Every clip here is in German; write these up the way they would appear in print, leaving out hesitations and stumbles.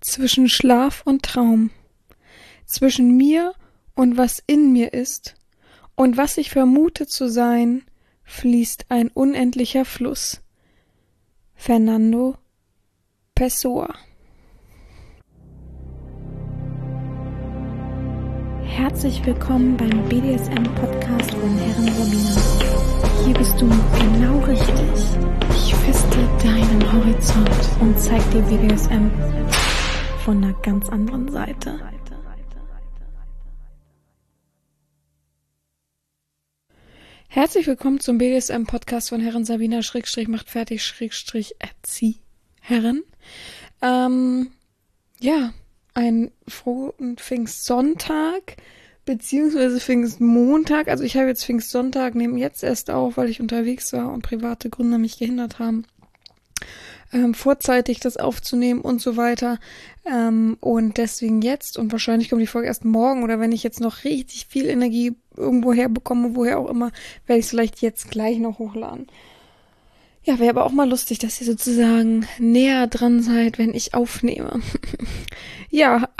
zwischen Schlaf und Traum, zwischen mir und was in mir ist und was ich vermute zu sein, fließt ein unendlicher Fluss. Fernando Pessoa. Herzlich willkommen beim BDSM-Podcast von Herren Sabina. Hier bist du genau richtig. Ich feste deinen Horizont und zeig dir BDSM von einer ganz anderen Seite. Herzlich willkommen zum BDSM-Podcast von Herren Sabina /macht fertig /erzieh Herren. Einen frohen Pfingstsonntag, beziehungsweise Pfingstmontag. Also ich habe jetzt Pfingstsonntag, nehme jetzt erst auf, weil ich unterwegs war und private Gründe mich gehindert haben, vorzeitig das aufzunehmen und so weiter. Und deswegen jetzt, und wahrscheinlich kommt die Folge erst morgen, oder wenn ich jetzt noch richtig viel Energie irgendwo herbekomme, woher auch immer, werde ich es vielleicht jetzt gleich noch hochladen. Ja, wäre aber auch mal lustig, dass ihr sozusagen näher dran seid, wenn ich aufnehme. Ja,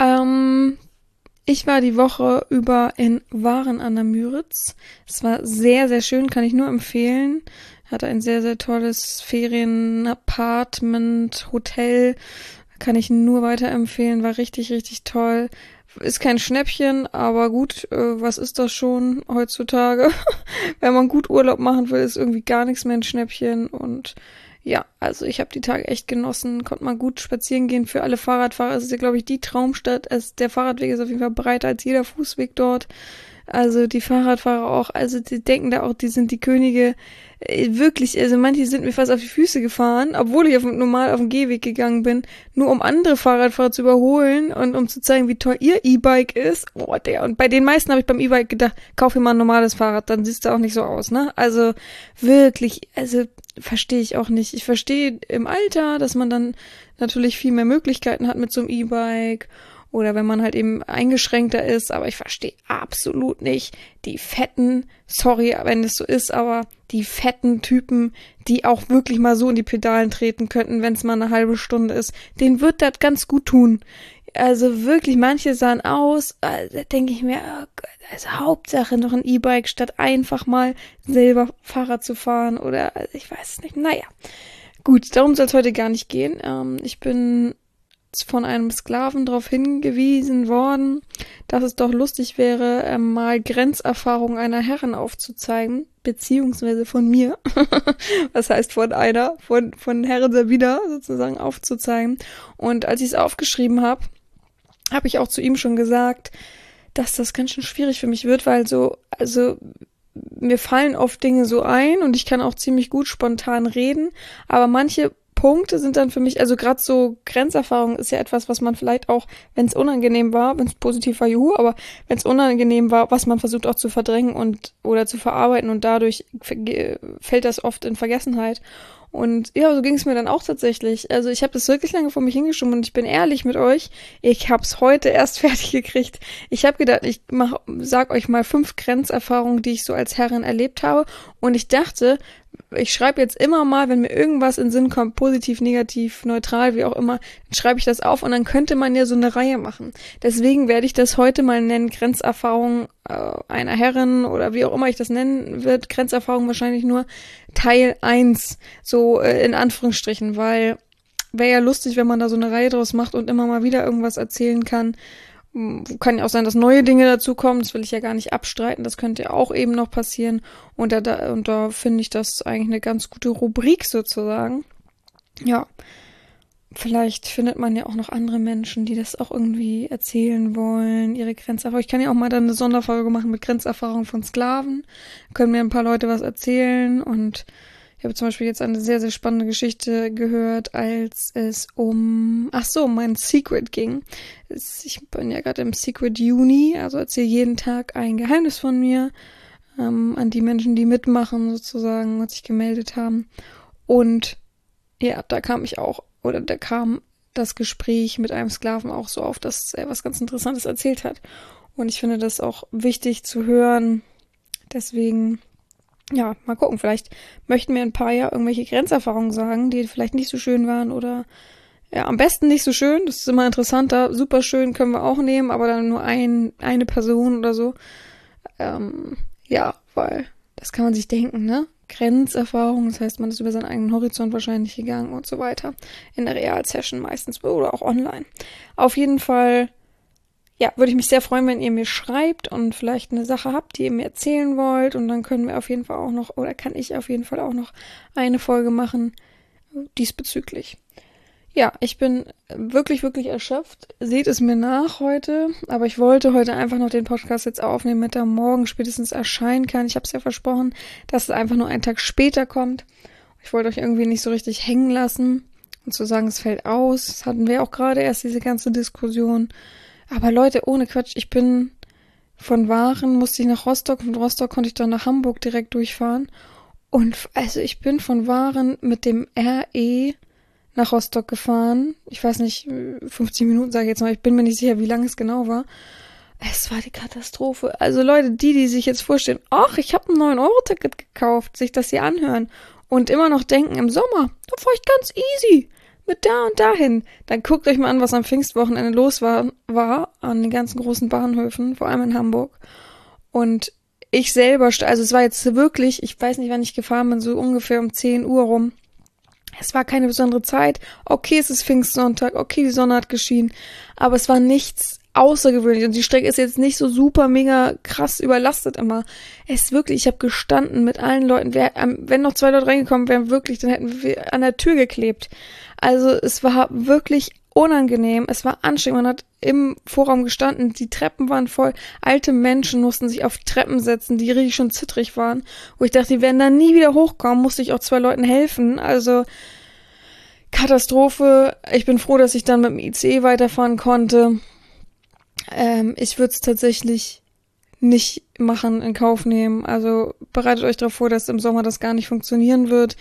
ich war die Woche über in Waren an der Müritz. Es war sehr, sehr schön, kann ich nur empfehlen. Hatte ein sehr, sehr tolles Ferien-Apartment, Hotel. Kann ich nur weiterempfehlen, war richtig, richtig toll. Ist kein Schnäppchen, aber gut, was ist das schon heutzutage? Wenn man gut Urlaub machen will, ist irgendwie gar nichts mehr ein Schnäppchen. Und ja, also ich habe die Tage echt genossen, konnte mal gut spazieren gehen. Für alle Fahrradfahrer ist es ja, glaube ich, die Traumstadt. Der Fahrradweg ist auf jeden Fall breiter als jeder Fußweg dort. Also die Fahrradfahrer auch, also die denken da auch, die sind die Könige. Wirklich, also manche sind mir fast auf die Füße gefahren, obwohl ich normal auf dem Gehweg gegangen bin, nur um andere Fahrradfahrer zu überholen und um zu zeigen, wie toll ihr E-Bike ist. Oh, und bei den meisten habe ich beim E-Bike gedacht, kauf dir mal ein normales Fahrrad, dann siehst du auch nicht so aus, ne? Also wirklich, also verstehe ich auch nicht. Ich verstehe im Alter, dass man dann natürlich viel mehr Möglichkeiten hat mit so einem E-Bike. Oder wenn man halt eben eingeschränkter ist, aber ich verstehe absolut nicht die fetten, sorry, wenn das so ist, aber die fetten Typen, die auch wirklich mal so in die Pedalen treten könnten, wenn es mal eine halbe Stunde ist, denen wird das ganz gut tun. Also wirklich, manche sahen aus, da denke ich mir, oh Gott, also Hauptsache noch ein E-Bike, statt einfach mal selber Fahrrad zu fahren oder ich weiß es nicht. Naja, gut, darum soll es heute gar nicht gehen. Ich bin von einem Sklaven darauf hingewiesen worden, dass es doch lustig wäre, mal Grenzerfahrungen einer Herren aufzuzeigen, beziehungsweise von mir, was heißt von Herren Sabina sozusagen aufzuzeigen. Und als ich es aufgeschrieben habe, habe ich auch zu ihm schon gesagt, dass das ganz schön schwierig für mich wird, weil mir fallen oft Dinge so ein und ich kann auch ziemlich gut spontan reden, aber manche Punkte sind dann für mich, also gerade so Grenzerfahrung ist ja etwas, was man vielleicht auch, wenn es unangenehm war, wenn es positiv war, juhu, aber wenn es unangenehm war, was man versucht auch zu verdrängen oder zu verarbeiten und dadurch fällt das oft in Vergessenheit. Und ja, so ging es mir dann auch tatsächlich. Also ich habe das wirklich lange vor mich hingeschoben und ich bin ehrlich mit euch, ich habe es heute erst fertig gekriegt. Ich habe gedacht, sag euch mal 5 Grenzerfahrungen, die ich so als Herrin erlebt habe und ich dachte, ich schreibe jetzt immer mal, wenn mir irgendwas in den Sinn kommt, positiv, negativ, neutral, wie auch immer, dann schreibe ich das auf und dann könnte man ja so eine Reihe machen. Deswegen werde ich das heute mal nennen, Grenzerfahrung einer Herrin oder wie auch immer ich das nennen wird, Grenzerfahrung wahrscheinlich nur Teil 1, so in Anführungsstrichen, weil wäre ja lustig, wenn man da so eine Reihe draus macht und immer mal wieder irgendwas erzählen kann. Kann ja auch sein, dass neue Dinge dazukommen, das will ich ja gar nicht abstreiten, das könnte ja auch eben noch passieren und da finde ich das eigentlich eine ganz gute Rubrik sozusagen. Ja, vielleicht findet man ja auch noch andere Menschen, die das auch irgendwie erzählen wollen, ihre Grenzerfahrung. Ich kann ja auch mal dann eine Sonderfolge machen mit Grenzerfahrung von Sklaven, können mir ein paar Leute was erzählen und ich habe zum Beispiel jetzt eine sehr, sehr spannende Geschichte gehört, als es um mein Secret ging. Ich bin ja gerade im Secret Juni, also erzähle jeden Tag ein Geheimnis von mir an die Menschen, die mitmachen sozusagen und sich gemeldet haben. Und ja, da kam das Gespräch mit einem Sklaven auch so auf, dass er was ganz Interessantes erzählt hat. Und ich finde das auch wichtig zu hören. Deswegen ja, mal gucken, vielleicht möchten mir ein paar ja irgendwelche Grenzerfahrungen sagen, die vielleicht nicht so schön waren oder Ja, am besten nicht so schön, das ist immer interessanter. Super schön können wir auch nehmen, aber dann nur eine Person oder so. Ja, weil das kann man sich denken, ne? Grenzerfahrung, das heißt, man ist über seinen eigenen Horizont wahrscheinlich gegangen und so weiter. In der Real-Session meistens oder auch online. Auf jeden Fall, ja, würde ich mich sehr freuen, wenn ihr mir schreibt und vielleicht eine Sache habt, die ihr mir erzählen wollt. Und dann können wir auf jeden Fall auch noch, oder kann ich auf jeden Fall auch noch eine Folge machen diesbezüglich. Ja, ich bin wirklich, wirklich erschöpft. Seht es mir nach heute. Aber ich wollte heute einfach noch den Podcast jetzt aufnehmen, damit er morgen spätestens erscheinen kann. Ich habe es ja versprochen, dass es einfach nur einen Tag später kommt. Ich wollte euch irgendwie nicht so richtig hängen lassen und zu sagen, es fällt aus. Das hatten wir auch gerade erst, diese ganze Diskussion. Aber Leute, ohne Quatsch, ich bin von Waren, musste ich nach Rostock. Von Rostock konnte ich dann nach Hamburg direkt durchfahren. Und also ich bin von Waren mit dem RE nach Rostock gefahren. Ich weiß nicht, 50 Minuten sage ich jetzt mal. Ich bin mir nicht sicher, wie lange es genau war. Es war die Katastrophe. Also Leute, die sich jetzt vorstellen, ach, ich habe ein 9-Euro-Ticket gekauft, sich das hier anhören und immer noch denken, im Sommer, da fahre ich ganz easy mit da und dahin. Dann guckt euch mal an, was am Pfingstwochenende los war an den ganzen großen Bahnhöfen, vor allem in Hamburg. Und ich selber, also es war jetzt wirklich, ich weiß nicht, wann ich gefahren bin, so ungefähr um 10 Uhr rum. Es war keine besondere Zeit. Okay, es ist Pfingstsonntag. Okay, die Sonne hat geschienen. Aber es war nichts außergewöhnlich. Und die Strecke ist jetzt nicht so super mega krass überlastet immer. Es ist wirklich, ich habe gestanden mit allen Leuten. Wenn noch 2 Leute reingekommen wären, wirklich, dann hätten wir an der Tür geklebt. Also es war wirklich unangenehm. Es war anstrengend. Man hat im Vorraum gestanden. Die Treppen waren voll. Alte Menschen mussten sich auf Treppen setzen, die richtig schon zittrig waren. Wo ich dachte, die werden da nie wieder hochkommen. Musste ich auch 2 Leuten helfen. Also Katastrophe. Ich bin froh, dass ich dann mit dem ICE weiterfahren konnte. Ich würde es tatsächlich nicht machen, in Kauf nehmen. Also bereitet euch darauf vor, dass im Sommer das gar nicht funktionieren wird.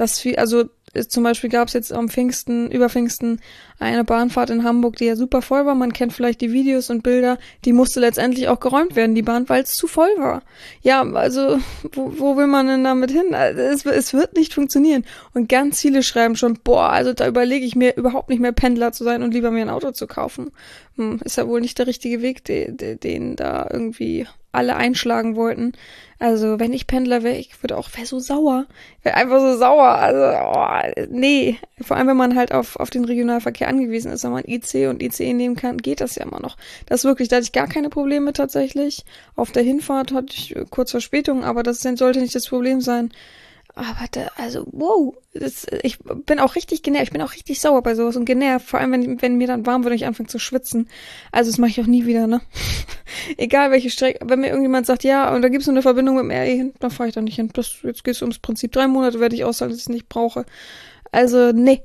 Zum Beispiel gab es jetzt über Pfingsten eine Bahnfahrt in Hamburg, die ja super voll war. Man kennt vielleicht die Videos und Bilder. Die musste letztendlich auch geräumt werden, die Bahn, weil es zu voll war. Ja, also wo will man denn damit hin? Also, es wird nicht funktionieren. Und ganz viele schreiben schon, boah, also da überlege ich mir überhaupt nicht mehr Pendler zu sein und lieber mir ein Auto zu kaufen. Ist ja wohl nicht der richtige Weg, den da irgendwie alle einschlagen wollten. Also, wenn ich Pendler wäre, wäre so sauer. Wäre einfach so sauer. Also, nee. Vor allem, wenn man halt auf den Regionalverkehr angewiesen ist, wenn man IC und ICE nehmen kann, geht das ja immer noch. Da hatte ich gar keine Probleme tatsächlich. Auf der Hinfahrt hatte ich kurz Verspätung, aber das sollte nicht das Problem sein. Aber wow, ich bin auch richtig genervt, ich bin auch richtig sauer bei sowas und genervt, vor allem wenn mir dann warm wird und ich anfange zu schwitzen. Also das mache ich auch nie wieder, ne? Egal welche Strecke, wenn mir irgendjemand sagt, ja, und da gibt's nur eine Verbindung mit dem RE hin, dann fahre ich da nicht hin. Jetzt geht's ums Prinzip. 3 Monate werde ich aushalten, dass ich es nicht brauche. Also, nee.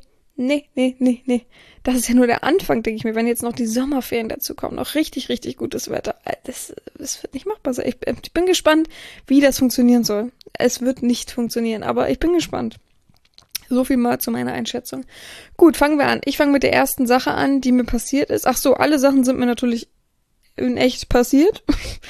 Das ist ja nur der Anfang, denke ich mir, wenn jetzt noch die Sommerferien dazu kommen, noch richtig, richtig gutes Wetter. Das wird nicht machbar sein. Ich bin gespannt, wie das funktionieren soll. Es wird nicht funktionieren, aber ich bin gespannt. So viel mal zu meiner Einschätzung. Gut, fangen wir an. Ich fange mit der ersten Sache an, die mir passiert ist. Ach so, alle Sachen sind mir natürlich in echt passiert.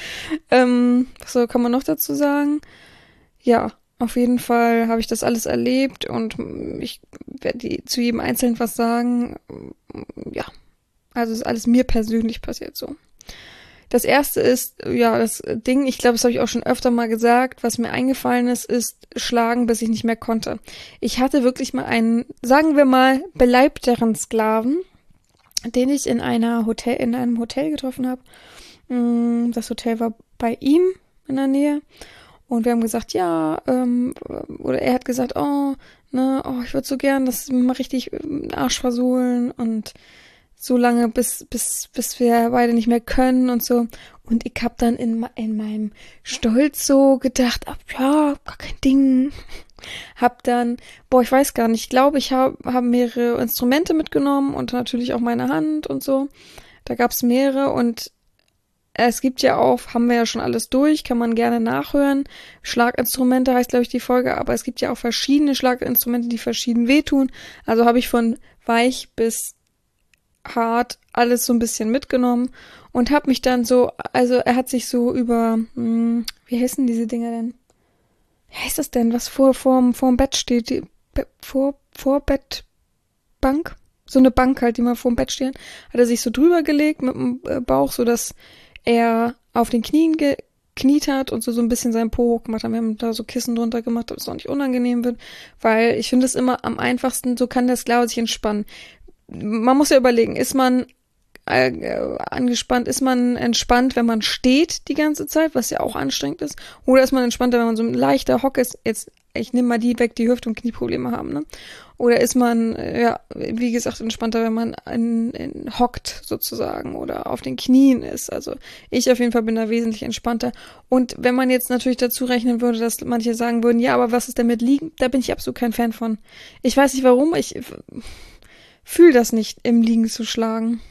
Was kann man noch dazu sagen? Ja. Auf jeden Fall habe ich das alles erlebt und ich werde zu jedem Einzelnen was sagen. Ja, also ist alles mir persönlich passiert so. Das erste ist, ja, das Ding, ich glaube, das habe ich auch schon öfter mal gesagt, was mir eingefallen ist schlagen, bis ich nicht mehr konnte. Ich hatte wirklich mal einen, sagen wir mal, beleibteren Sklaven, den ich in einem Hotel getroffen habe. Das Hotel war bei ihm in der Nähe. Und wir haben gesagt, ja, oder er hat gesagt, ich würde so gern, dass wir mal richtig den Arsch versohlen und so lange, bis wir beide nicht mehr können und so. Und ich habe dann in meinem Stolz so gedacht, ja, gar kein Ding. Hab dann, ich weiß gar nicht, ich glaube, ich habe mehrere Instrumente mitgenommen und natürlich auch meine Hand und so. Da gab's mehrere und es gibt ja auch, haben wir ja schon alles durch, kann man gerne nachhören. Schlaginstrumente heißt, glaube ich, die Folge, aber es gibt ja auch verschiedene Schlaginstrumente, die verschieden wehtun. Also habe ich von weich bis hart alles so ein bisschen mitgenommen und habe mich dann so, also er hat sich so über, wie heißen diese Dinger denn? Wie heißt das denn, was vorm Bett steht? Die Vorbettbank? so eine Bank halt, die mal vor dem Bett stehen, hat er sich so drüber gelegt mit dem Bauch, so dass er auf den Knien gekniet hat und so ein bisschen seinen Po hochgemacht hat. Wir haben da so Kissen drunter gemacht, damit es auch nicht unangenehm wird, weil ich finde es immer am einfachsten, so kann der Sklave sich entspannen. Man muss ja überlegen, ist man angespannt, ist man entspannt, wenn man steht die ganze Zeit, was ja auch anstrengend ist, oder ist man entspannter, wenn man so ein leichter Hock ist, jetzt, ich nehme mal die weg, die Hüft- und Knieprobleme haben, ne? Oder ist man, ja, wie gesagt, entspannter, wenn man hockt sozusagen oder auf den Knien ist. Also ich auf jeden Fall bin da wesentlich entspannter. Und wenn man jetzt natürlich dazu rechnen würde, dass manche sagen würden, ja, aber was ist denn mit Liegen? Da bin ich absolut kein Fan von. Ich weiß nicht warum, ich fühle das nicht, im Liegen zu schlagen.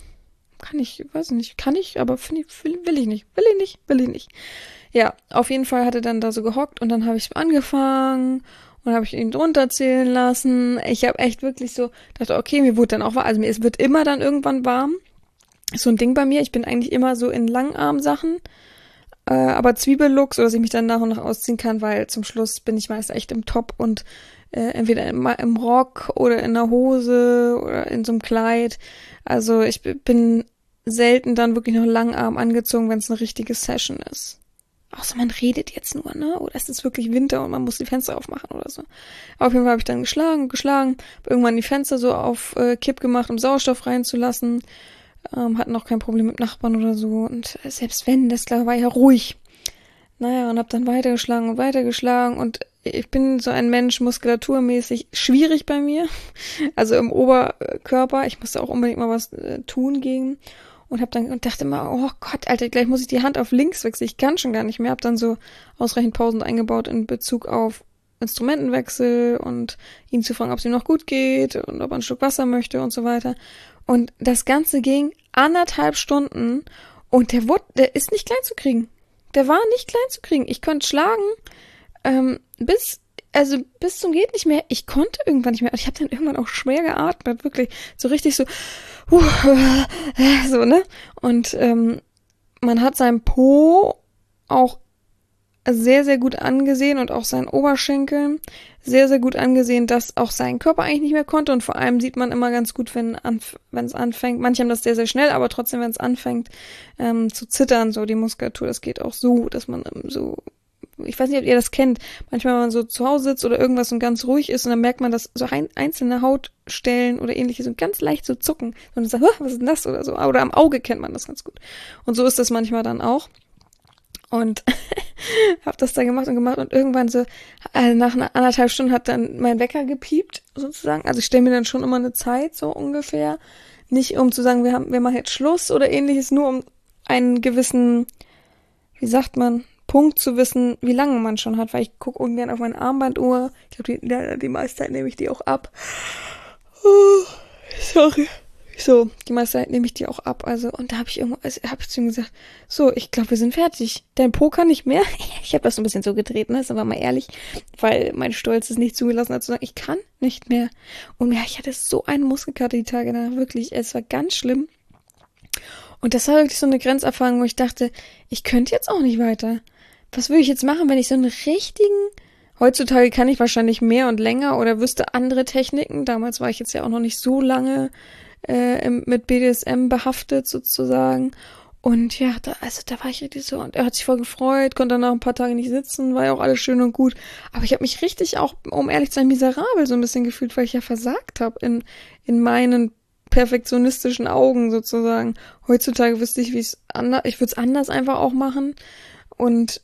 Weiß nicht, kann ich, aber will ich nicht. Ja, auf jeden Fall hat er dann da so gehockt und dann habe ich angefangen und habe ich ihn drunter zählen lassen. Ich habe echt wirklich so dachte, okay, mir wurde dann auch warm, also mir wird immer dann irgendwann warm. Ist so ein Ding bei mir, ich bin eigentlich immer so in Langarm-Sachen, aber Zwiebellooks oder dass ich mich dann nach und nach ausziehen kann, weil zum Schluss bin ich meist echt im Top und entweder im Rock oder in der Hose oder in so einem Kleid. Also ich bin selten dann wirklich noch Langarm angezogen, wenn es eine richtige Session ist. Außer man redet jetzt nur, ne? Oder es ist wirklich Winter und man muss die Fenster aufmachen oder so. Auf jeden Fall habe ich dann geschlagen, hab irgendwann die Fenster so auf Kipp gemacht, um Sauerstoff reinzulassen. Hatten auch kein Problem mit Nachbarn oder so. Und selbst wenn, das war ja ruhig. Naja, und hab dann weitergeschlagen und ich bin so ein Mensch, muskulaturmäßig schwierig bei mir. Also im Oberkörper. Ich musste auch unbedingt mal was tun gegen. Und dachte immer, oh Gott, Alter, gleich muss ich die Hand auf links wechseln. Ich kann schon gar nicht mehr. Hab dann so ausreichend Pausen eingebaut in Bezug auf Instrumentenwechsel und ihn zu fragen, ob es ihm noch gut geht und ob er einen Schluck Wasser möchte und so weiter. Und das Ganze ging 1,5 Stunden und der ist nicht klein zu kriegen. Der war nicht klein zu kriegen. Ich konnte schlagen, bis zum geht nicht mehr. Ich konnte irgendwann nicht mehr. Ich habe dann irgendwann auch schwer geatmet, wirklich so richtig so, so, ne? Und man hat seinen Po auch sehr, sehr gut angesehen und auch seinen Oberschenkel sehr, sehr gut angesehen, dass auch sein Körper eigentlich nicht mehr konnte. Und vor allem sieht man immer ganz gut, wenn es anfängt, manche haben das sehr, sehr schnell, aber trotzdem, wenn es anfängt zu zittern, so die Muskulatur, das geht auch so, dass man so, ich weiß nicht, ob ihr das kennt, manchmal, wenn man so zu Hause sitzt oder irgendwas und ganz ruhig ist und dann merkt man, dass so einzelne Hautstellen oder ähnliches so ganz leicht so zucken und dann sagt, was ist denn das oder so, oder am Auge kennt man das ganz gut. Und so ist das manchmal dann auch. Und hab das dann gemacht und irgendwann so, nach 1,5 Stunden hat dann mein Wecker gepiept, sozusagen. Also ich stelle mir dann schon immer eine Zeit, so ungefähr. Nicht um zu sagen, wir machen jetzt Schluss oder ähnliches, nur um einen gewissen, wie sagt man, Punkt zu wissen, wie lange man schon hat, weil ich gucke ungern auf meine Armbanduhr. Ich glaube, die meiste Zeit nehme ich die auch ab. Oh, sorry. So, die meiste Zeit nehme ich die auch ab. Also, und da habe ich zu ihm gesagt, so, ich glaube, wir sind fertig. Dein Po kann nicht mehr. Ich habe das so ein bisschen so gedreht, ne? Ist aber mal ehrlich, weil mein Stolz es nicht zugelassen hat zu sagen, ich kann nicht mehr. Und ja, ich hatte so einen Muskelkater die Tage danach, wirklich. Es war ganz schlimm. Und das war wirklich so eine Grenzerfahrung, wo ich dachte, ich könnte jetzt auch nicht weiter. Was würde ich jetzt machen, wenn ich so einen richtigen... Heutzutage kann ich wahrscheinlich mehr und länger oder wüsste andere Techniken. Damals war ich jetzt ja auch noch nicht so lange mit BDSM behaftet sozusagen. Und ja, da war ich richtig so. Und er hat sich voll gefreut, konnte dann nach ein paar Tagen nicht sitzen, war ja auch alles schön und gut. Aber ich habe mich richtig auch, um ehrlich zu sein, miserabel so ein bisschen gefühlt, weil ich ja versagt habe in meinen perfektionistischen Augen sozusagen. Heutzutage wüsste ich, ich würde es anders einfach auch machen. Und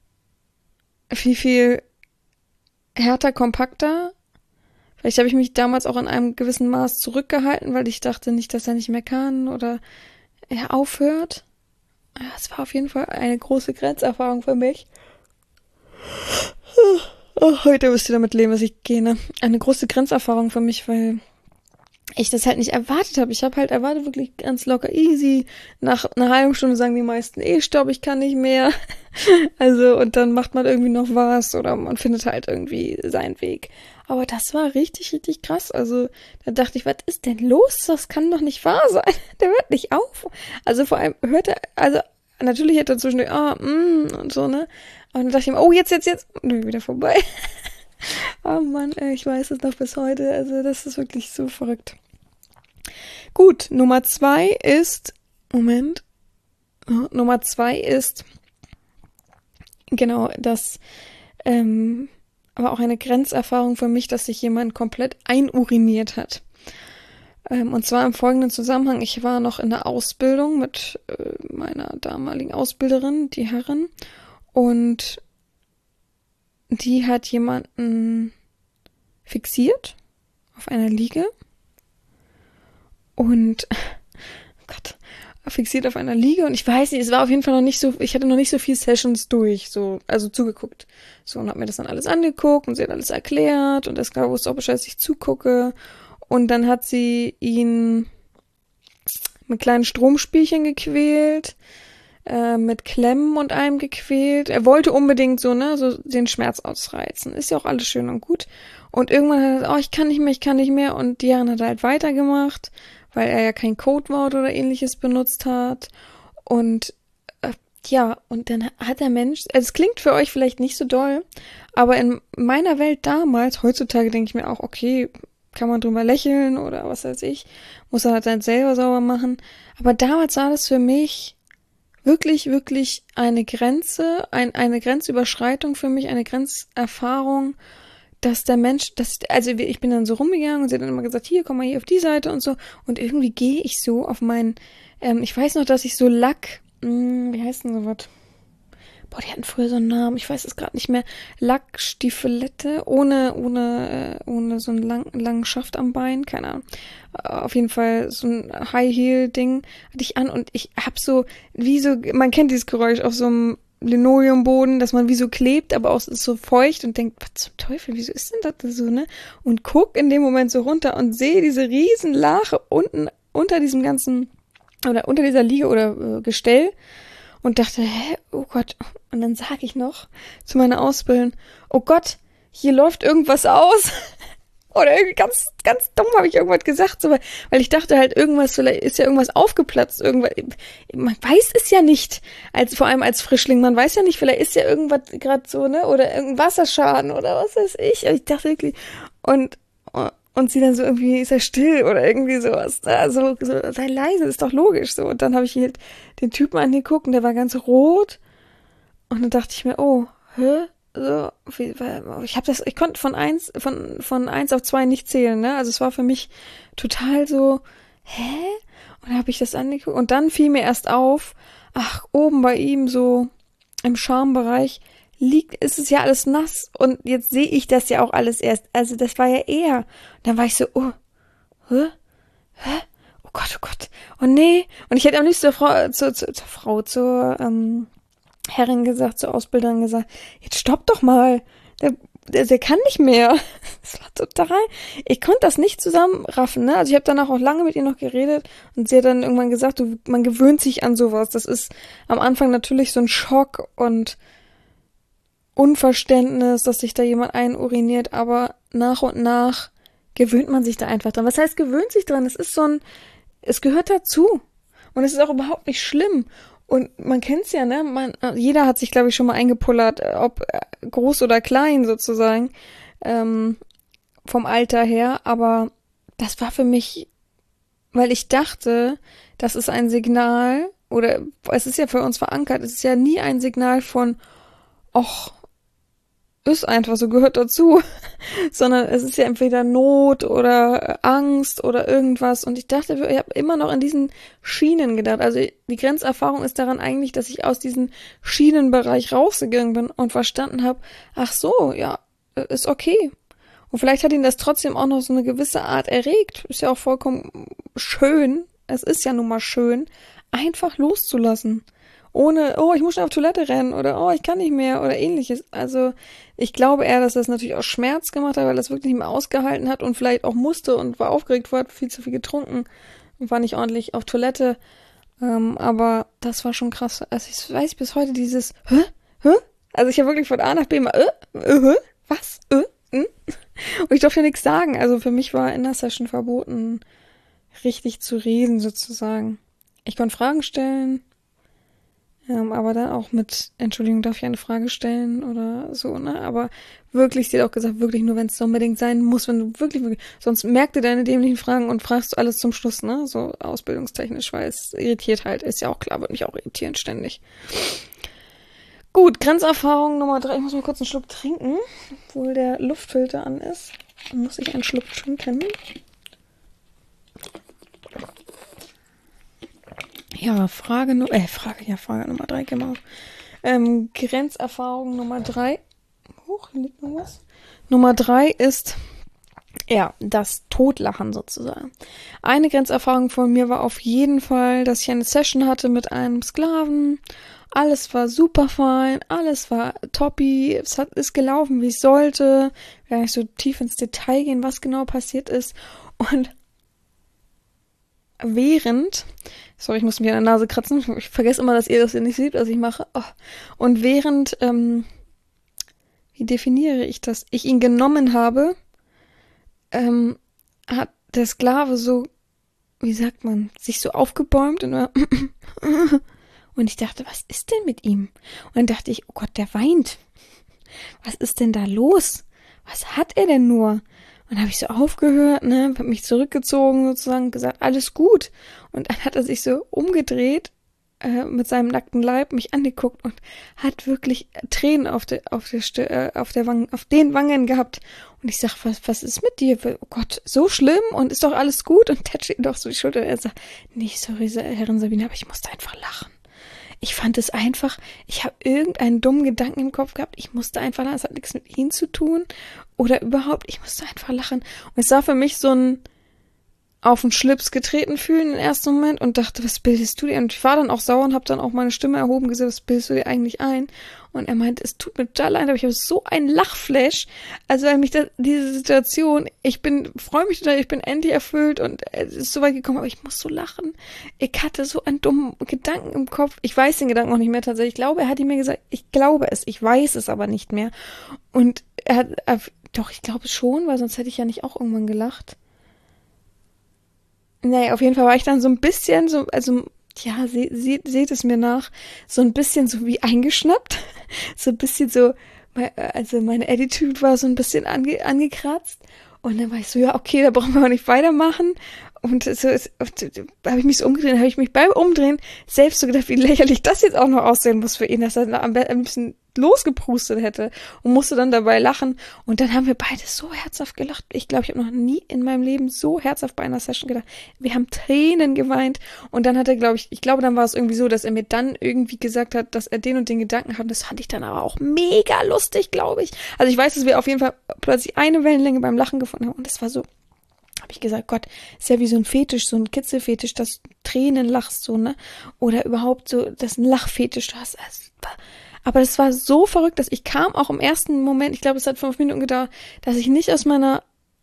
viel härter, kompakter. Vielleicht habe ich mich damals auch in einem gewissen Maß zurückgehalten, weil ich dachte nicht, dass er nicht mehr kann oder er aufhört. Ja, es war auf jeden Fall eine große Grenzerfahrung für mich. Heute müsst ihr damit leben, dass ich gehe, ne? Eine große Grenzerfahrung für mich, weil ich das halt nicht erwartet habe. Ich habe halt erwartet, wirklich ganz locker, easy. Nach einer halben Stunde sagen die meisten, stopp, ich kann nicht mehr. Also, und dann macht man irgendwie noch was oder man findet halt irgendwie seinen Weg. Aber das war richtig, richtig krass. Also, da dachte ich, was ist denn los? Das kann doch nicht wahr sein. Der hört nicht auf. Also, vor allem natürlich hätte er zwischendurch, und so, ne? Aber dann dachte ich mir, oh, jetzt. Und wieder vorbei. Oh Mann, ich weiß es noch bis heute. Also, das ist wirklich so verrückt. Gut, Nummer 2 ist, genau, das war auch eine Grenzerfahrung für mich, dass sich jemand komplett einuriniert hat. Und zwar im folgenden Zusammenhang. Ich war noch in der Ausbildung mit meiner damaligen Ausbilderin, die Herrin, und die hat jemanden fixiert auf einer Liege und fixiert auf einer Liege, und ich weiß nicht, es war auf jeden Fall noch nicht so, ich hatte noch nicht so viel Sessions durch, so, also zugeguckt. So, und hab mir das dann alles angeguckt und sie hat alles erklärt und Eska wusste auch Bescheid, dass ich zugucke. Und dann hat sie ihn mit kleinen Stromspielchen gequält, mit Klemmen und allem gequält. Er wollte unbedingt so den Schmerz ausreizen. Ist ja auch alles schön und gut. Und irgendwann hat er gesagt, ich kann nicht mehr. Und die Herren hat halt weitergemacht, weil er ja kein Codewort oder ähnliches benutzt hat. Und und dann hat der Mensch, also es klingt für euch vielleicht nicht so doll, aber in meiner Welt damals, heutzutage denke ich mir auch, okay, kann man drüber lächeln oder was weiß ich, muss er halt dann selber sauber machen. Aber damals war das für mich wirklich, wirklich eine Grenze, eine Grenzüberschreitung für mich, eine Grenzerfahrung, dass der Mensch, ich bin dann so rumgegangen und sie hat dann immer gesagt, hier, komm mal hier auf die Seite und so. Und irgendwie gehe ich so auf meinen, ich weiß noch, dass ich so Lack, wie heißt denn sowas? Boah, die hatten früher so einen Namen, ich weiß es gerade nicht mehr. Lackstiefelette, ohne so einen langen Schaft am Bein, keine Ahnung. Auf jeden Fall so ein High-Heel-Ding hatte ich an und ich hab so, man kennt dieses Geräusch auf so einem Linoleumboden, dass man wie so klebt, aber auch ist so feucht und denkt, was zum Teufel, wieso ist denn das so, ne? Und guck in dem Moment so runter und sehe diese riesen Lache unten unter diesem ganzen, oder unter dieser Liege oder Gestell und dachte, oh Gott. Und dann sage ich noch zu meiner Ausbildung, oh Gott, hier läuft irgendwas aus. Oder irgendwie ganz, ganz dumm habe ich irgendwas gesagt, so, weil ich dachte halt vielleicht ist ja irgendwas aufgeplatzt, irgendwas, man weiß es ja nicht, vor allem als Frischling, man weiß ja nicht, vielleicht ist ja irgendwas gerade so, ne, oder irgendein Wasserschaden oder was weiß ich, aber ich dachte wirklich, und sie dann so irgendwie, ist er still oder irgendwie sowas, also so, sei leise, ist doch logisch, so, und dann habe ich halt den Typen angeguckt und der war ganz rot, und dann dachte ich mir, oh, so, ich konnte von 1 auf 2 nicht zählen, ne? Also es war für mich total so, Und dann habe ich das angeguckt und dann fiel mir erst auf, ach, oben bei ihm so im Schambereich ist es ja alles nass und jetzt sehe ich das ja auch alles erst. Also das war ja er. Und dann war ich so, oh, oh Gott, oh nee. Und ich hätte am liebsten zur Herrin gesagt, zur Ausbilderin gesagt, jetzt stopp doch mal, der kann nicht mehr. Das war total, ich konnte das nicht zusammenraffen, ne? Also ich habe danach auch lange mit ihr noch geredet und sie hat dann irgendwann gesagt, man gewöhnt sich an sowas. Das ist am Anfang natürlich so ein Schock und Unverständnis, dass sich da jemand einuriniert, aber nach und nach gewöhnt man sich da einfach dran. Was heißt gewöhnt sich dran? Es gehört dazu und es ist auch überhaupt nicht schlimm. Und man kennt's ja, ne? Jeder hat sich, glaube ich, schon mal eingepullert, ob groß oder klein sozusagen, vom Alter her. Aber das war für mich, weil ich dachte, das ist ein Signal, oder es ist ja für uns verankert, es ist ja nie ein Signal von, ach, ist einfach so, gehört dazu, sondern es ist ja entweder Not oder Angst oder irgendwas und ich dachte, ich habe immer noch in diesen Schienen gedacht, also die Grenzerfahrung ist daran eigentlich, dass ich aus diesem Schienenbereich rausgegangen bin und verstanden habe, ach so, ja, ist okay. Und vielleicht hat ihn das trotzdem auch noch so eine gewisse Art erregt, ist ja auch vollkommen schön, es ist ja nun mal schön, einfach loszulassen. Ohne, oh, ich muss schnell auf Toilette rennen oder oh, ich kann nicht mehr oder ähnliches. Also ich glaube eher, dass das natürlich aus Schmerz gemacht hat, weil er das wirklich nicht mehr ausgehalten hat und vielleicht auch musste und war aufgeregt, hat viel zu viel getrunken und war nicht ordentlich auf Toilette. Aber das war schon krass. Also ich weiß bis heute dieses, Also ich habe wirklich von A nach B mal, was? Und ich durfte ja nichts sagen. Also für mich war in der Session verboten, richtig zu reden sozusagen. Ich konnte Fragen stellen. Aber dann auch mit, Entschuldigung, darf ich eine Frage stellen oder so, ne? Aber wirklich, sie hat auch gesagt, wirklich nur, wenn es unbedingt sein muss, wenn du wirklich, sonst merk dir deine dämlichen Fragen und fragst du alles zum Schluss, ne? So ausbildungstechnisch, weil es irritiert halt, ist ja auch klar, wird mich auch irritieren ständig. Gut, Grenzerfahrung Nummer 3. Ich muss mal kurz einen Schluck trinken, obwohl der Luftfilter an ist. Dann muss ich einen Schluck trinken. Ja, Frage Nummer 3, genau. Grenzerfahrung Nummer 3. Huch, hier liegt noch was. Nummer 3 ist, ja, das Totlachen sozusagen. Eine Grenzerfahrung von mir war auf jeden Fall, dass ich eine Session hatte mit einem Sklaven. Alles war super fein, alles war toppi, ist gelaufen, wie es sollte. Ich will gar nicht so tief ins Detail gehen, was genau passiert ist. Und sorry, ich muss mich an der Nase kratzen, ich vergesse immer, dass ihr das hier nicht seht, was ich mache. Oh. Und während, wie definiere ich das? Ich ihn genommen habe, hat der Sklave so, wie sagt man, sich so aufgebäumt und ich dachte, was ist denn mit ihm? Und dann dachte ich, oh Gott, der weint. Was ist denn da los? Was hat er denn nur? Und dann habe ich so aufgehört, ne, habe mich zurückgezogen sozusagen, gesagt, alles gut. Und dann hat er sich so umgedreht mit seinem nackten Leib, mich angeguckt und hat wirklich Tränen auf den Wangen gehabt. Und ich sag, was ist mit dir? Oh Gott, so schlimm und ist doch alles gut? Und tätscht ihn doch so die Schulter. Und er sagt, nee, sorry, Herrin Sabine, aber ich musste einfach lachen. Ich fand es einfach, ich habe irgendeinen dummen Gedanken im Kopf gehabt, ich musste einfach lachen, es hat nichts mit ihm zu tun oder überhaupt, ich musste einfach lachen. Und es war für mich so ein auf den Schlips getreten fühlen im ersten Moment und dachte, was bildest du dir? Und ich war dann auch sauer und habe dann auch meine Stimme erhoben und gesagt, was bildest du dir eigentlich ein? Und er meinte, es tut mir total leid, aber ich habe so einen Lachflash. Also weil mich diese Situation, freue mich total, ich bin endlich erfüllt und es ist so weit gekommen, aber ich muss so lachen. Ich hatte so einen dummen Gedanken im Kopf. Ich weiß den Gedanken auch nicht mehr tatsächlich. Ich glaube, er hat ihm mir gesagt, ich glaube es, ich weiß es aber nicht mehr. Und doch, ich glaube schon, weil sonst hätte ich ja nicht auch irgendwann gelacht. Naja, auf jeden Fall war ich dann so ein bisschen so, also, ja, seht es mir nach, so ein bisschen so wie eingeschnappt. So ein bisschen so, also meine Attitude war so ein bisschen angekratzt. Und dann war ich so, ja, okay, da brauchen wir auch nicht weitermachen. Und so habe ich mich so umgedreht, habe ich mich beim Umdrehen selbst so gedacht, wie lächerlich das jetzt auch noch aussehen muss für ihn, dass er am bisschen losgeprustet hätte und musste dann dabei lachen. Und dann haben wir beide so herzhaft gelacht. Ich glaube, ich habe noch nie in meinem Leben so herzhaft bei einer Session gedacht. Wir haben Tränen geweint. Und dann hat er, ich glaube, dann war es irgendwie so, dass er mir dann irgendwie gesagt hat, dass er den und den Gedanken hat. Das fand ich dann aber auch mega lustig, glaube ich. Also ich weiß, dass wir auf jeden Fall plötzlich eine Wellenlänge beim Lachen gefunden haben. Und das war so, habe ich gesagt, Gott, ist ja wie so ein Fetisch, so ein Kitzelfetisch, dass Tränen lachst, so, ne? Oder überhaupt so, dass ein Lachfetisch du hast. Aber das war so verrückt, dass ich kam auch im ersten Moment, ich glaube, es hat 5 Minuten gedauert, dass ich nicht aus meiner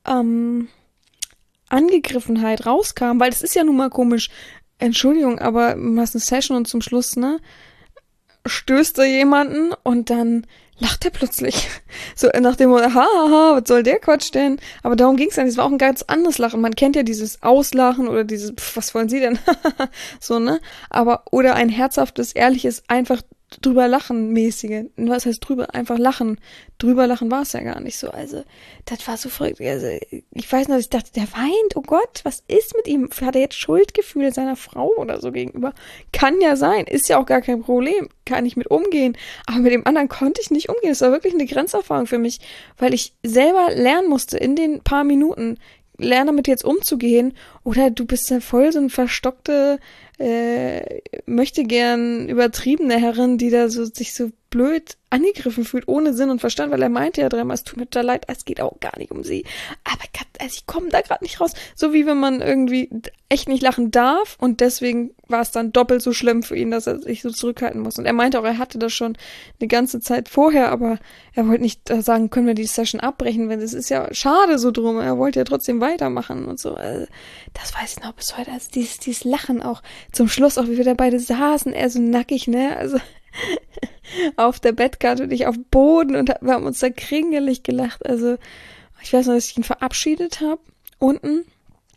Angegriffenheit rauskam, weil das ist ja nun mal komisch. Entschuldigung, aber du hast eine Session und zum Schluss, ne, stößt da jemanden und dann lacht er plötzlich. So nach dem Motto, hahaha, was soll der Quatsch denn? Aber darum ging's dann. Es war auch ein ganz anderes Lachen. Man kennt ja dieses Auslachen oder dieses, was wollen Sie denn? So, ne? Aber, oder ein herzhaftes, ehrliches, einfach drüber lachen mäßige. Was heißt drüber? Einfach lachen. Drüber lachen war es ja gar nicht so. Also, das war so verrückt. Also, ich weiß noch, ich dachte, der weint. Oh Gott, was ist mit ihm? Hat er jetzt Schuldgefühle seiner Frau oder so gegenüber? Kann ja sein. Ist ja auch gar kein Problem. Kann ich mit umgehen. Aber mit dem anderen konnte ich nicht umgehen. Das war wirklich eine Grenzerfahrung für mich, weil ich selber lernen musste in den paar Minuten, lerne damit jetzt umzugehen, oder du bist ja voll so eine verstockte, möchte gern übertriebene Herrin, die da so sich so blöd angegriffen fühlt, ohne Sinn und Verstand, weil er meinte ja dreimal, es tut mir total leid, es geht auch gar nicht um sie. Aber ich komme da gerade nicht raus. So wie wenn man irgendwie echt nicht lachen darf und deswegen war es dann doppelt so schlimm für ihn, dass er sich so zurückhalten muss. Und er meinte auch, er hatte das schon eine ganze Zeit vorher, aber er wollte nicht sagen, können wir die Session abbrechen, wenn es ist ja schade so drum. Er wollte ja trotzdem weitermachen und so. Also, das weiß ich noch bis heute. Also dieses Lachen auch zum Schluss, auch wie wir da beide saßen, er so nackig, ne? Also auf der Bettkante und ich auf dem Boden und wir haben uns da kringelig gelacht. Also ich weiß noch, dass ich ihn verabschiedet habe unten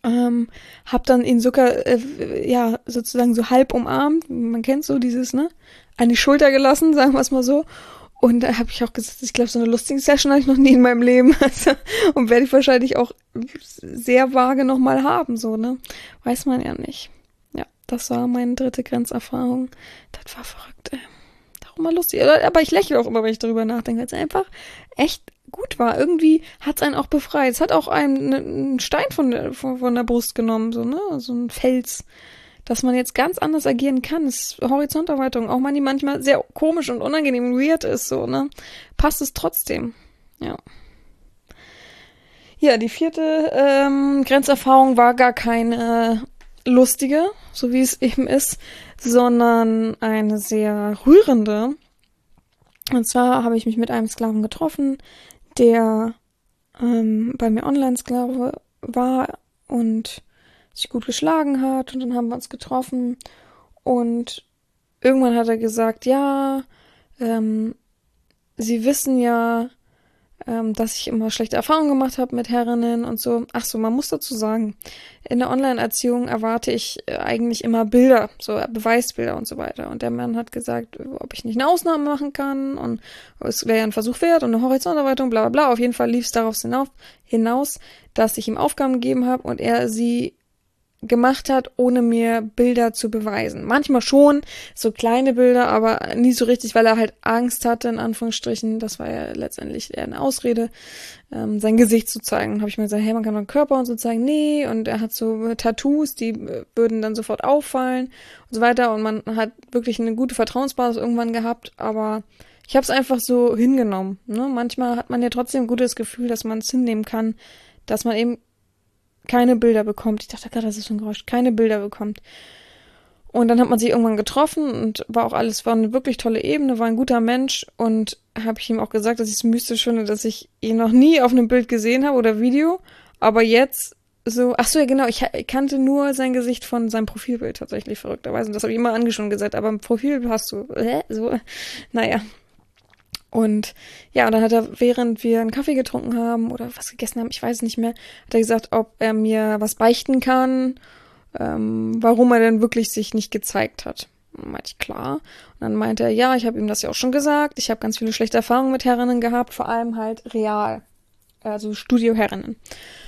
Hab dann ihn sogar, sozusagen so halb umarmt. Man kennt so dieses, ne? An die Schulter gelassen, sagen wir es mal so. Und da habe ich auch gesagt, ich glaube, so eine lustige Session habe ich noch nie in meinem Leben. Also, und werde ich wahrscheinlich auch sehr vage nochmal haben, so, ne? Weiß man ja nicht. Ja, das war meine 3. Grenzerfahrung. Das war verrückt, ey. Auch immer lustig. Aber ich lächle auch immer, wenn ich darüber nachdenke, weil es einfach echt gut war. Irgendwie hat es einen auch befreit. Es hat auch einen Stein von der Brust genommen, so, ne? So ein Fels, dass man jetzt ganz anders agieren kann. Das ist Horizonterweiterung, auch wenn die manchmal sehr komisch und unangenehm und weird ist, so, ne? Passt es trotzdem. Ja. Ja, die 4. Grenzerfahrung war gar keine lustige, so wie es eben ist, sondern eine sehr rührende. Und zwar habe ich mich mit einem Sklaven getroffen, der bei mir Online-Sklave war und sich gut geschlagen hat. Und dann haben wir uns getroffen. Und irgendwann hat er gesagt, ja, Sie wissen ja, dass ich immer schlechte Erfahrungen gemacht habe mit Herrinnen und so. Ach so, man muss dazu sagen, in der Online-Erziehung erwarte ich eigentlich immer Bilder, so Beweisbilder und so weiter. Und der Mann hat gesagt, ob ich nicht eine Ausnahme machen kann und es wäre ja ein Versuch wert und eine Horizonterweiterung, bla bla bla. Auf jeden Fall lief es darauf hinaus, dass ich ihm Aufgaben gegeben habe und er sie gemacht hat, ohne mir Bilder zu beweisen. Manchmal schon, so kleine Bilder, aber nie so richtig, weil er halt Angst hatte, in Anführungsstrichen, das war ja letztendlich eher eine Ausrede, sein Gesicht zu zeigen. Und habe ich mir gesagt, hey, man kann doch den Körper und so zeigen. Nee, und er hat so Tattoos, die würden dann sofort auffallen und so weiter. Und man hat wirklich eine gute Vertrauensbasis irgendwann gehabt, aber ich habe es einfach so hingenommen. Ne? Manchmal hat man ja trotzdem ein gutes Gefühl, dass man es hinnehmen kann, dass man eben keine Bilder bekommt. Ich dachte gerade, das ist so ein Geräusch. Keine Bilder bekommt. Und dann hat man sich irgendwann getroffen und war eine wirklich tolle Ebene, war ein guter Mensch und habe ich ihm auch gesagt, dass ich es mystisch finde, dass ich ihn noch nie auf einem Bild gesehen habe oder Video, aber jetzt so, ach so, ja genau, ich kannte nur sein Gesicht von seinem Profilbild tatsächlich, verrückterweise. Und das habe ich immer angeschaut und gesagt, aber im Profilbild hast du, so, naja. Und ja, und dann hat er, während wir einen Kaffee getrunken haben oder was gegessen haben, ich weiß es nicht mehr, hat er gesagt, ob er mir was beichten kann, warum er denn wirklich sich nicht gezeigt hat. Und meinte ich, klar. Und dann meinte er, ja, ich habe ihm das ja auch schon gesagt, ich habe ganz viele schlechte Erfahrungen mit Herrinnen gehabt, vor allem halt real, also Studioherrinnen.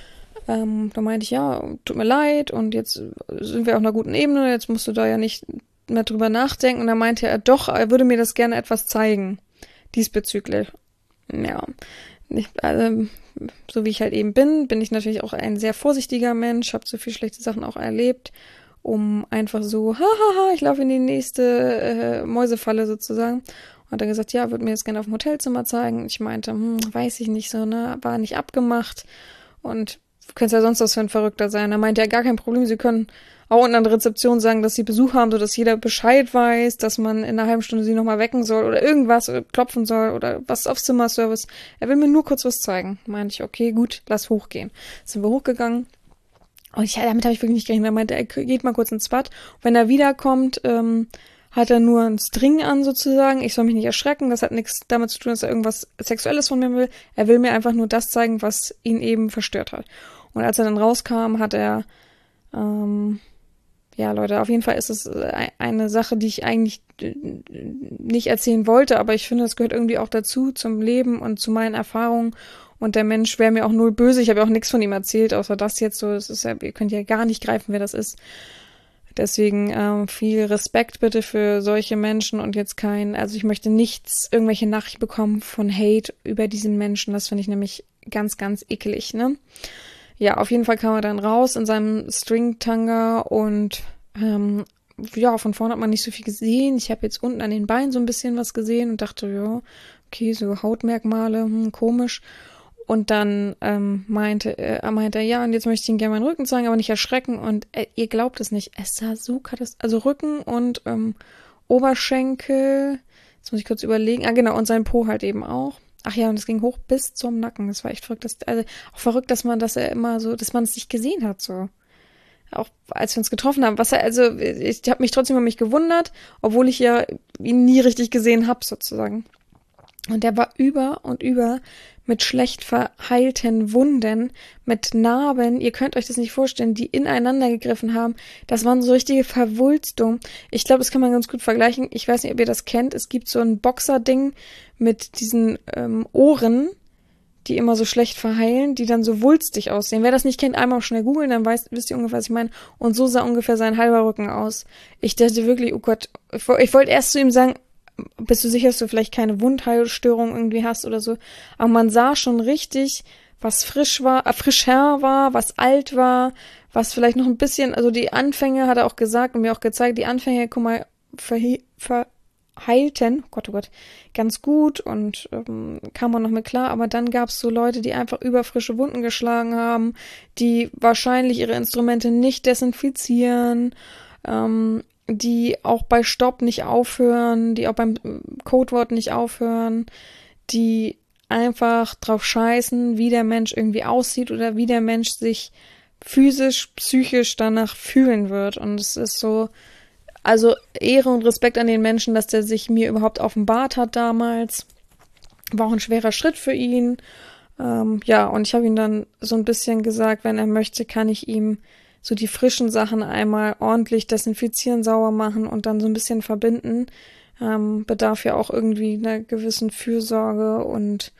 Da meinte ich, ja, tut mir leid und jetzt sind wir auf einer guten Ebene, jetzt musst du da ja nicht mehr drüber nachdenken. Und dann meinte er, doch, er würde mir das gerne etwas zeigen. Diesbezüglich. Ja, also, so wie ich halt eben bin ich natürlich auch ein sehr vorsichtiger Mensch, habe so viele schlechte Sachen auch erlebt, um einfach so, hahaha, ich laufe in die nächste Mäusefalle sozusagen. Und hat er gesagt, ja, würde mir das gerne auf dem Hotelzimmer zeigen. Ich meinte, weiß ich nicht so, ne, war nicht abgemacht und könnte ja sonst was für ein Verrückter sein. Er meinte, ja, gar kein Problem, Sie können auch unten an der Rezeption sagen, dass Sie Besuch haben, sodass jeder Bescheid weiß, dass man in einer halben Stunde Sie nochmal wecken soll oder irgendwas oder klopfen soll oder was auf Zimmerservice. Er will mir nur kurz was zeigen. Meinte ich, okay, gut, lass hochgehen. Sind wir hochgegangen und damit habe ich wirklich nicht gerechnet. Er meinte, er geht mal kurz ins Bad. Und wenn er wiederkommt, hat er nur einen String an sozusagen. Ich soll mich nicht erschrecken. Das hat nichts damit zu tun, dass er irgendwas Sexuelles von mir will. Er will mir einfach nur das zeigen, was ihn eben verstört hat. Und als er dann rauskam, hat er, ja Leute, auf jeden Fall ist es eine Sache, die ich eigentlich nicht erzählen wollte, aber ich finde, das gehört irgendwie auch dazu, zum Leben und zu meinen Erfahrungen. Und der Mensch wäre mir auch null böse. Ich habe ja auch nichts von ihm erzählt, außer das jetzt so. Das ist ja, ihr könnt ja gar nicht greifen, wer das ist. Deswegen viel Respekt bitte für solche Menschen und jetzt also ich möchte irgendwelche Nachrichten bekommen von Hate über diesen Menschen. Das finde ich nämlich ganz, ganz eklig, ne? Ja, auf jeden Fall kam er dann raus in seinem String-Tanga und ja, von vorne hat man nicht so viel gesehen. Ich habe jetzt unten an den Beinen so ein bisschen was gesehen und dachte, ja, okay, so Hautmerkmale, komisch. Und dann meinte er, ja, und jetzt möchte ich ihm gerne meinen Rücken zeigen, aber nicht erschrecken. Und ihr glaubt es nicht, es sah so also Rücken und Oberschenkel, jetzt muss ich kurz überlegen, genau, und sein Po halt eben auch. Ach ja, und es ging hoch bis zum Nacken. Das war echt verrückt. Auch verrückt, dass man es nicht gesehen hat, so. Auch als wir uns getroffen haben. Ich habe mich trotzdem über mich gewundert, obwohl ich ja ihn nie richtig gesehen habe, sozusagen. Und der war über und über mit schlecht verheilten Wunden, mit Narben, ihr könnt euch das nicht vorstellen, die ineinander gegriffen haben. Das waren so richtige Verwulstungen. Ich glaube, das kann man ganz gut vergleichen. Ich weiß nicht, ob ihr das kennt. Es gibt so ein Boxerding mit diesen Ohren, die immer so schlecht verheilen, die dann so wulstig aussehen. Wer das nicht kennt, einmal schnell googeln, dann wisst ihr ungefähr, was ich meine. Und so sah ungefähr sein halber Rücken aus. Ich dachte wirklich, oh Gott, ich wollte erst zu ihm sagen, bist du sicher, dass du vielleicht keine Wundheilstörung irgendwie hast oder so? Aber man sah schon richtig, was frischer war, was alt war, was vielleicht noch ein bisschen, also die Anfänge, hat er auch gesagt und mir auch gezeigt, die Anfänge, guck mal, verheilten, oh Gott, ganz gut und kam man noch mit klar, aber dann gab es so Leute, die einfach überfrische Wunden geschlagen haben, die wahrscheinlich ihre Instrumente nicht desinfizieren, die auch bei Stopp nicht aufhören, die auch beim Codewort nicht aufhören, die einfach drauf scheißen, wie der Mensch irgendwie aussieht oder wie der Mensch sich physisch, psychisch danach fühlen wird. Und es ist so, also Ehre und Respekt an den Menschen, dass der sich mir überhaupt offenbart hat damals. War auch ein schwerer Schritt für ihn. Ja, und ich habe ihm dann so ein bisschen gesagt, wenn er möchte, kann ich ihm so die frischen Sachen einmal ordentlich desinfizieren, sauber machen und dann so ein bisschen verbinden. Bedarf ja auch irgendwie einer gewissen Fürsorge und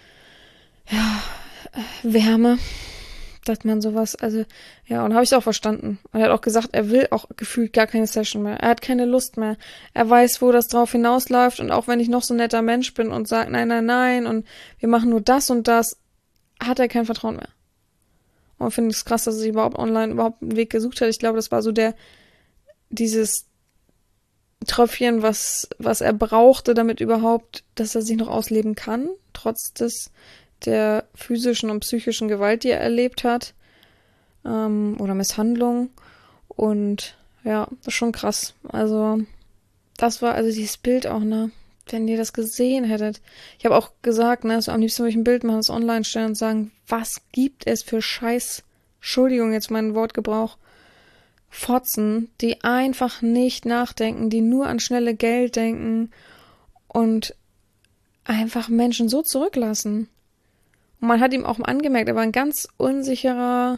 ja, Wärme, dass man sowas, also ja, und habe ich auch verstanden. Und er hat auch gesagt, er will auch gefühlt gar keine Session mehr. Er hat keine Lust mehr. Er weiß, wo das drauf hinausläuft und auch wenn ich noch so ein netter Mensch bin und sage, nein und wir machen nur das und das, hat er kein Vertrauen mehr. Und finde ich es krass, dass er sich überhaupt online überhaupt einen Weg gesucht hat. Ich glaube, das war so dieses Tröpfchen, was er brauchte, damit überhaupt, dass er sich noch ausleben kann, trotz der physischen und psychischen Gewalt, die er erlebt hat, oder Misshandlung. Und ja, das ist schon krass. Also, das war, also dieses Bild auch, ne? Wenn ihr das gesehen hättet. Ich habe auch gesagt, ne, so am liebsten würde ich ein Bild machen, das online stellen und sagen, was gibt es für Scheiß, Entschuldigung, jetzt meinen Wortgebrauch, Fotzen, die einfach nicht nachdenken, die nur an schnelle Geld denken und einfach Menschen so zurücklassen. Und man hat ihm auch angemerkt, er war ein ganz unsicherer,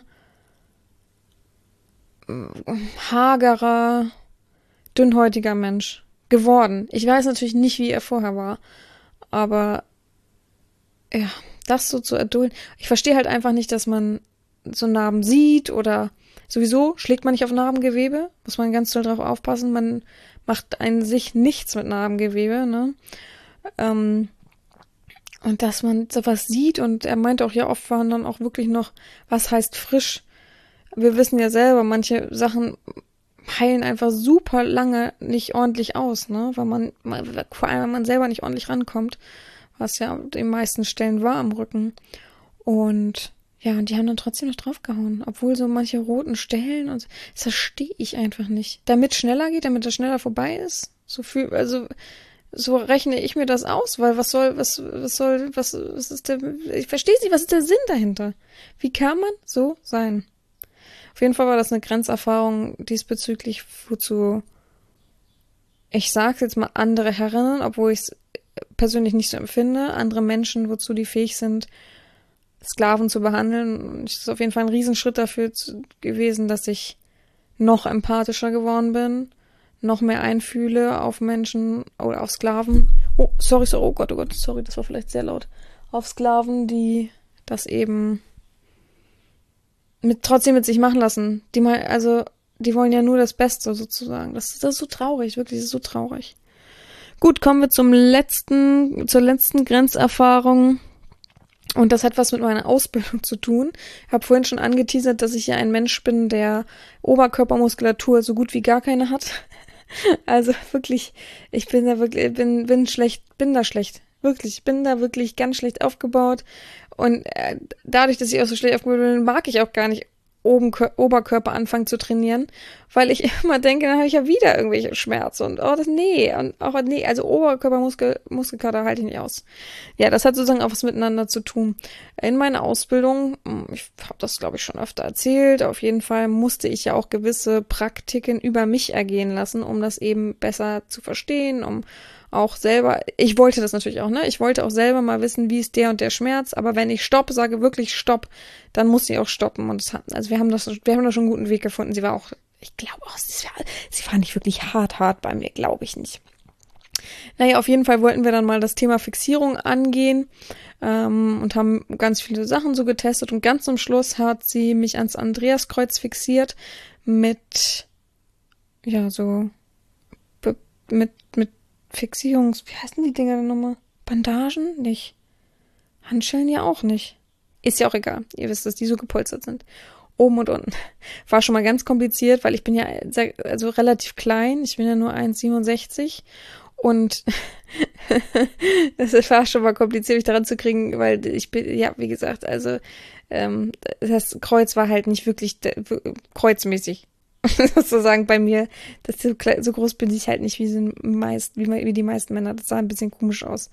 hagerer, dünnhäutiger Mensch geworden. Ich weiß natürlich nicht, wie er vorher war, aber ja, das so zu erdulden. Ich verstehe halt einfach nicht, dass man so Narben sieht oder sowieso schlägt man nicht auf Narbengewebe, muss man ganz doll drauf aufpassen, man macht an sich nichts mit Narbengewebe, ne? Und dass man sowas sieht und er meinte auch, ja, oft waren dann auch wirklich noch, was heißt frisch? Wir wissen ja selber, manche Sachen heilen einfach super lange nicht ordentlich aus, ne? Weil vor allem, wenn man selber nicht ordentlich rankommt, was ja an den meisten Stellen war am Rücken. Und ja, und die haben dann trotzdem noch draufgehauen, obwohl so manche roten Stellen und so, das verstehe ich einfach nicht. Damit schneller geht, damit das schneller vorbei ist, so rechne ich mir das aus, weil was ist ich verstehe nicht, was ist der Sinn dahinter? Wie kann man so sein? Auf jeden Fall war das eine Grenzerfahrung diesbezüglich, wozu ich sage jetzt mal andere Herren, obwohl ich es persönlich nicht so empfinde, andere Menschen, wozu die fähig sind, Sklaven zu behandeln. Und es ist auf jeden Fall ein Riesenschritt dafür gewesen, dass ich noch empathischer geworden bin, noch mehr einfühle auf Menschen oder auf Sklaven. Oh Gott, sorry, das war vielleicht sehr laut. Auf Sklaven, die das eben trotzdem mit sich machen lassen. Die wollen ja nur das Beste sozusagen. Das ist so traurig, wirklich, das ist so traurig. Gut, kommen wir zur letzten Grenzerfahrung. Und das hat was mit meiner Ausbildung zu tun. Ich habe vorhin schon angeteasert, dass ich ja ein Mensch bin, der Oberkörpermuskulatur so gut wie gar keine hat. Also wirklich, ich bin da wirklich, bin da schlecht. Wirklich, ich bin da wirklich ganz schlecht aufgebaut. Und dadurch, dass ich auch so schlecht aufgebaut bin, mag ich auch gar nicht Oberkörper anfangen zu trainieren, weil ich immer denke, dann habe ich ja wieder irgendwelche Schmerzen und also Oberkörpermuskelkater halte ich nicht aus. Ja, das hat sozusagen auch was miteinander zu tun. In meiner Ausbildung, ich habe das glaube ich schon öfter erzählt, auf jeden Fall musste ich ja auch gewisse Praktiken über mich ergehen lassen, um das eben besser zu verstehen, um auch selber, ich wollte das natürlich auch, ne? Ich wollte auch selber mal wissen, wie ist der und der Schmerz, aber wenn ich Stopp sage, wirklich Stopp, dann muss sie auch stoppen. Und also wir haben da schon einen guten Weg gefunden. Sie war auch, ich glaube auch, sie war nicht wirklich hart bei mir, glaube ich nicht. Naja, auf jeden Fall wollten wir dann mal das Thema Fixierung angehen und haben ganz viele Sachen so getestet. Und ganz zum Schluss hat sie mich ans Andreaskreuz fixiert mit, ja, so, mit wie heißen die Dinger denn nochmal? Bandagen? Nicht. Handschellen ja auch nicht. Ist ja auch egal. Ihr wisst, dass die so gepolstert sind. Oben und unten. War schon mal ganz kompliziert, weil ich bin ja also relativ klein. Ich bin ja nur 1,67 und das war schon mal kompliziert, mich daran zu kriegen, weil ich bin, ja, wie gesagt, also das Kreuz war halt nicht wirklich kreuzmäßig. Sozusagen bei mir, so groß bin ich halt nicht wie die meisten Männer. Das sah ein bisschen komisch aus.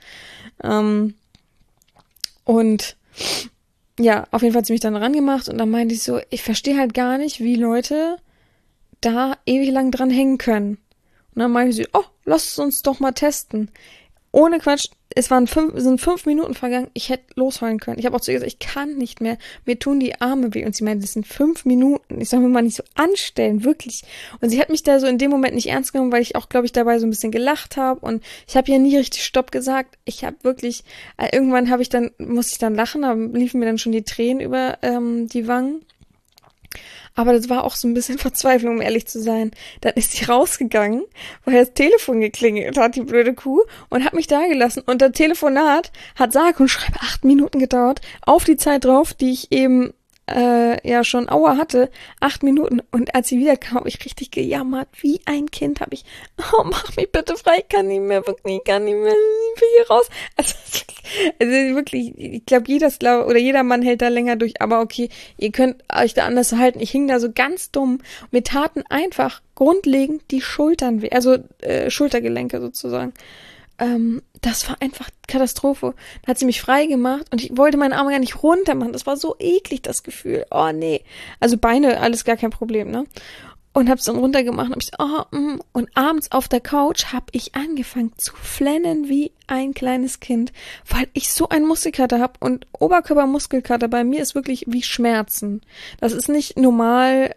Und ja, auf jeden Fall hat sie mich dann rangemacht und dann meinte ich so, ich verstehe halt gar nicht, wie Leute da ewig lang dran hängen können. Und dann meinte sie, oh, lass es uns doch mal testen. Ohne Quatsch, sind 5 Minuten vergangen, ich hätte losheulen können. Ich habe auch zu ihr gesagt, ich kann nicht mehr, mir tun die Arme weh. Und sie meinte, das sind 5 Minuten. Ich soll mir mal nicht so anstellen, wirklich. Und sie hat mich da so in dem Moment nicht ernst genommen, weil ich auch, glaube ich, dabei so ein bisschen gelacht habe. Und ich habe ja nie richtig Stopp gesagt. Ich habe wirklich, irgendwann musste ich dann lachen, da liefen mir dann schon die Tränen über die Wangen. Aber das war auch so ein bisschen Verzweiflung, um ehrlich zu sein. Dann ist sie rausgegangen, weil das Telefon geklingelt hat, die blöde Kuh, und hat mich da gelassen. Und das Telefonat hat sage und schreibe 8 Minuten gedauert, auf die Zeit drauf, die ich eben ja schon Aua hatte, 8 Minuten. Und als sie wiederkam, habe ich richtig gejammert, wie ein Kind, habe ich, oh, mach mich bitte frei, ich kann nicht mehr, wirklich, ich kann nicht mehr, ich will hier raus. Also wirklich, ich glaube, jeder Mann hält da länger durch, aber okay, ihr könnt euch da anders halten. Ich hing da so ganz dumm. Mir taten einfach grundlegend die Schultern weh, also Schultergelenke sozusagen. Das war einfach Katastrophe. Dann hat sie mich frei gemacht und ich wollte meine Arme gar nicht runter machen. Das war so eklig, das Gefühl. Oh, nee. Also Beine, alles gar kein Problem, ne? Und hab's dann runtergemacht und hab ich so, und abends auf der Couch hab ich angefangen zu flennen wie ein kleines Kind, weil ich so einen Muskelkater hab und Oberkörpermuskelkater bei mir ist wirklich wie Schmerzen. Das ist nicht normal,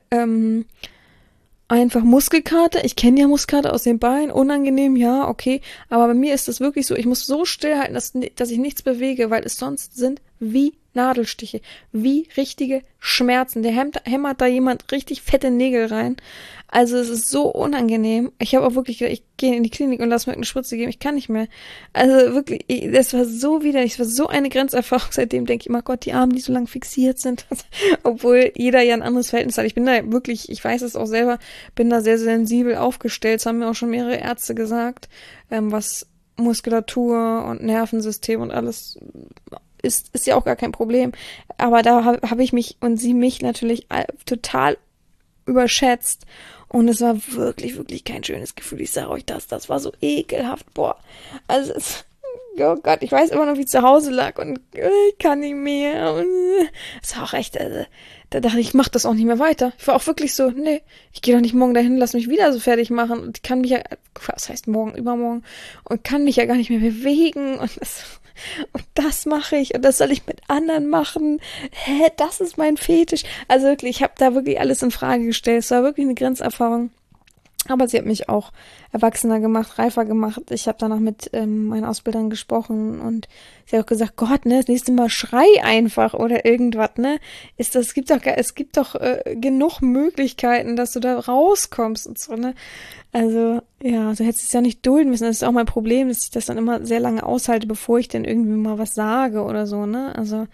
einfach Muskelkater. Ich kenne ja Muskelkater aus den Beinen. Unangenehm, ja, okay. Aber bei mir ist das wirklich so, ich muss so stillhalten, dass ich nichts bewege, weil es sonst sind wie Nadelstiche, wie richtige Schmerzen. Der hämmert da jemand richtig fette Nägel rein. Also es ist so unangenehm. Ich habe auch wirklich gedacht, ich gehe in die Klinik und lass mir eine Spritze geben. Ich kann nicht mehr. Also wirklich, das war so widerlich. Es war so eine Grenzerfahrung. Seitdem denke ich immer, Gott, die Arme, die so lang fixiert sind. Obwohl jeder ja ein anderes Verhältnis hat. Ich bin da wirklich, ich weiß es auch selber, bin da sehr, sehr sensibel aufgestellt. Das haben mir auch schon mehrere Ärzte gesagt, was Muskulatur und Nervensystem und alles ist ja auch gar kein Problem. Aber da habe ich mich und sie mich natürlich total überschätzt. Und es war wirklich, wirklich kein schönes Gefühl. Ich sage euch das war so ekelhaft. Boah. Also, oh Gott, ich weiß immer noch, wie ich zu Hause lag und ich kann nicht mehr. Es war auch echt, da dachte ich mach das auch nicht mehr weiter. Ich war auch wirklich so, nee, ich gehe doch nicht morgen dahin, lass mich wieder so fertig machen. Und ich kann mich ja, was heißt morgen, übermorgen, und kann mich ja gar nicht mehr bewegen. Und das mache ich und das soll ich mit anderen machen. Das ist mein Fetisch. Also wirklich, ich habe da wirklich alles in Frage gestellt. Es war wirklich eine Grenzerfahrung. Aber sie hat mich auch erwachsener gemacht, reifer gemacht. Ich habe danach mit meinen Ausbildern gesprochen und sie hat auch gesagt, Gott, ne, das nächste Mal schrei einfach oder irgendwas, ne? Es gibt doch genug Möglichkeiten, dass du da rauskommst und so, ne? Also, ja, so hättest du es ja nicht dulden müssen. Das ist auch mein Problem, dass ich das dann immer sehr lange aushalte, bevor ich dann irgendwie mal was sage oder so, ne? Also,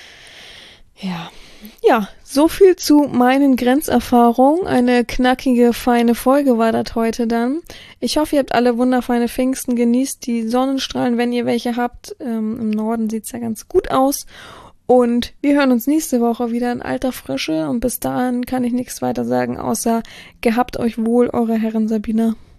ja. Ja, so viel zu meinen Grenzerfahrungen. Eine knackige, feine Folge war das heute dann. Ich hoffe, ihr habt alle wunderfeine Pfingsten, genießt die Sonnenstrahlen, wenn ihr welche habt. Im Norden sieht's ja ganz gut aus. Und wir hören uns nächste Woche wieder in alter Frische. Und bis dahin kann ich nichts weiter sagen, außer gehabt euch wohl, eure Herren Sabina.